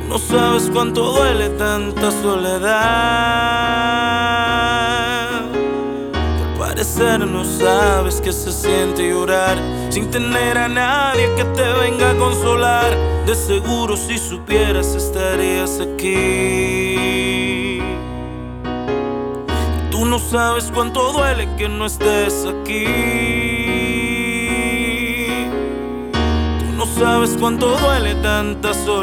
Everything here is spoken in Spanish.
No sabes cuánto duele tanta soledad. Al parecer no sabes qué se siente llorar sin tener a nadie que te venga a consolar. De seguro si supieras estarías aquí. Tú no sabes cuánto duele que no estés aquí. Tú no sabes cuánto duele tanta soledad.